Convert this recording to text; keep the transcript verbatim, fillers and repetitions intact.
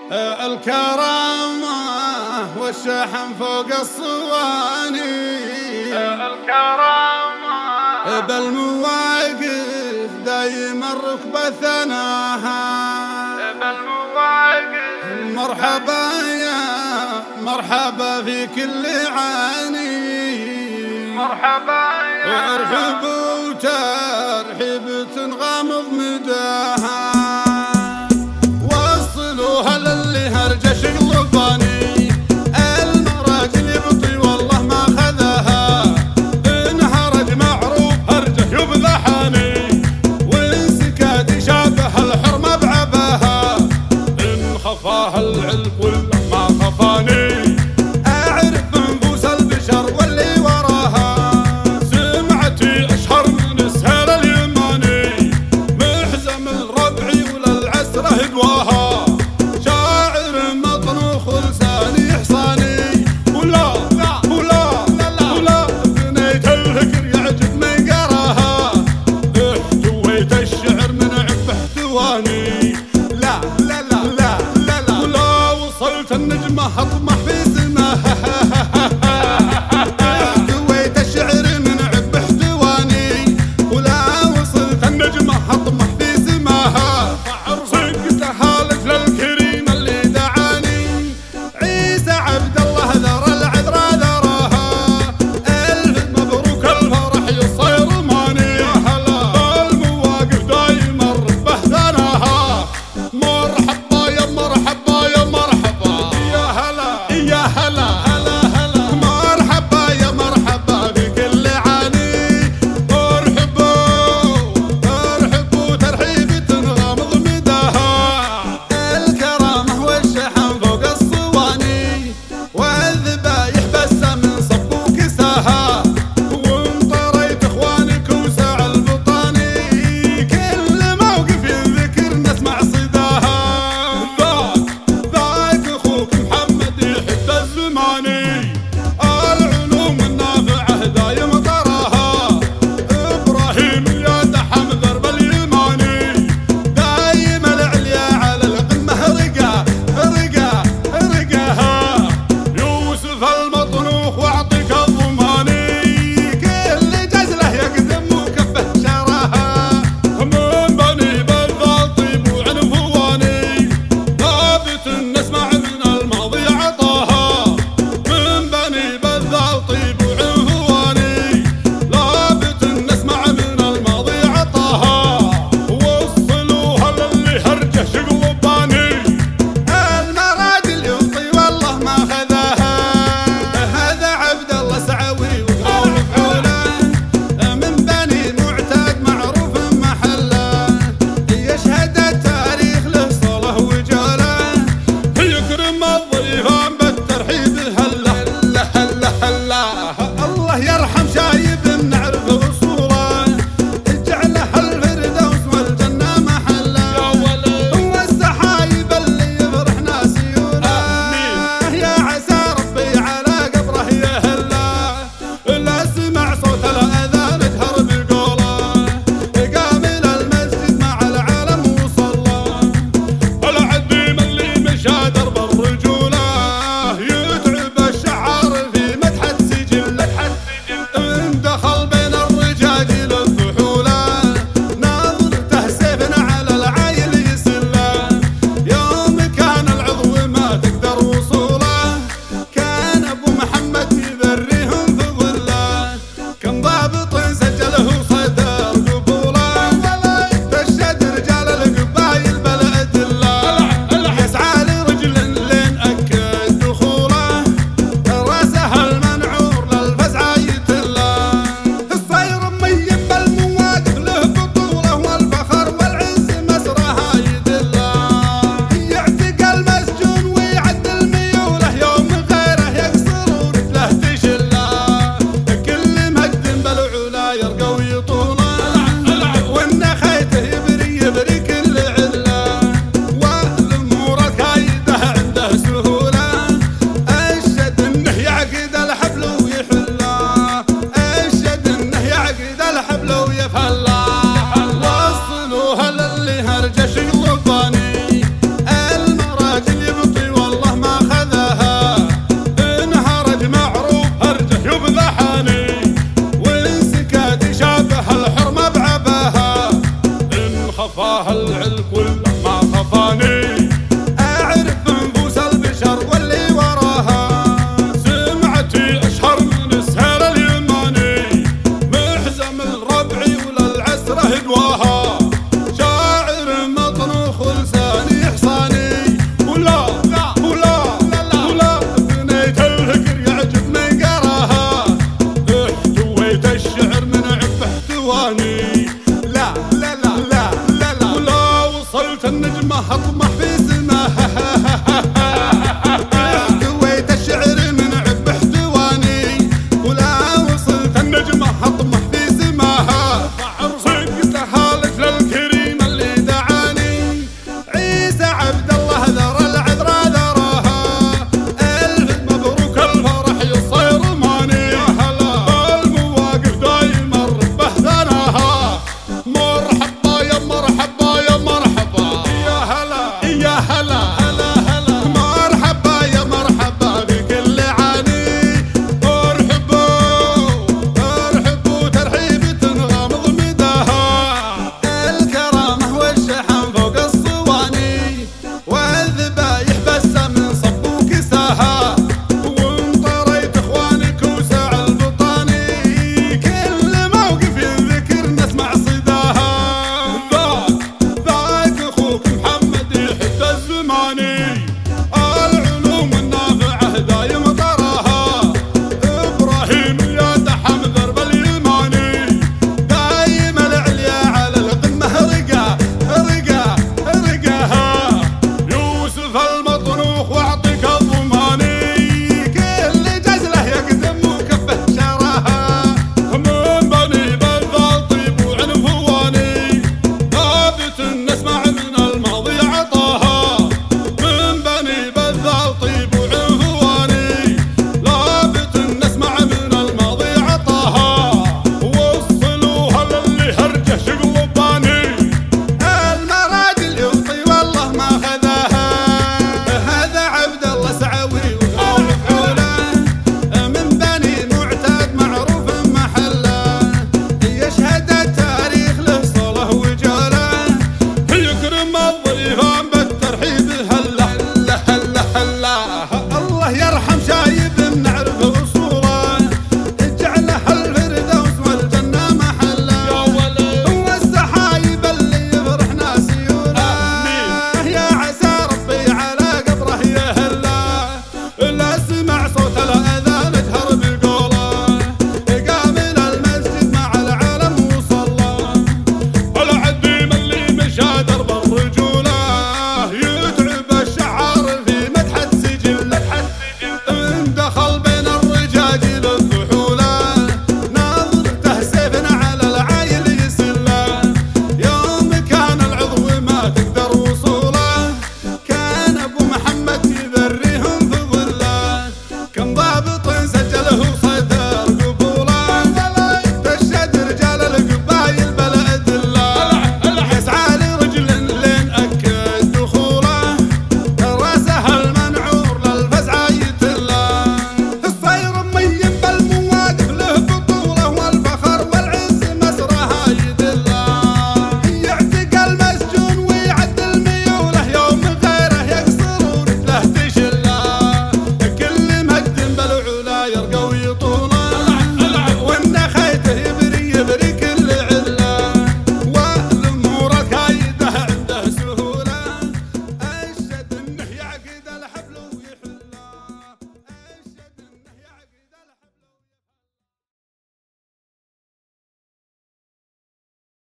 الكرامة والشحن فوق الصواني، الكرامة بالمواقف دايما ركبة ثناها، بالمواقف مرحبا يا مرحبا في كل عاني، مرحبا يا وارحب وترحب تنغمض مداها، وصلوها للي هرجة شقلباني، المراجل يبطي والله ما خذها، إن هرج معروف هرجة يبذحاني، وإن سكات شابه الحرمة بعباها، إن خفاها العلم ولا ما خفاني، أعرف نفوس البشر واللي وراها، سمعتي أشهر من السهر اليماني، محزم الربعي وللعسرة هدواها، شاعر مطروخ لساني حصاني، ولا ولا ولا بنيت الفكر يعجبني قراها، احتويت الشعر من عب احتواني، لا لا لا لا لا لا ولا وصلت النجمة اطمح في سماها، احتويت الشعر من عب احتواني، ولا وصلت النجمة اطمح في سماها، صدقتها لجل الكريم اللي دعاني، عيسى عبد الله ذرى العذرا ذراها، الف مبروك الفرح يصير ماني، يا هلا المواقف دايما ربه ثناها، مرحبا يا مرحبا يا مرحبا، يا هلا هدواها شاعر مطروخ ولساني حصاني ولا لا ولا ولا بنيت الفكر يعجب من قراها احتويت الشعر من عب احتواني لا لا لا لا لا لا ولا وصلت النجمة اطمح في سماها احتويت الشعر من عب احتواني ولا وصلت النجمة اطمح في سماها صدقت لها لجل الكريم اللي دعاني عيسى عبد الله ذرى العذرا ذراها الف مبروك الفرح يصير ماني يا هلا المواقف دايما ربه ثناها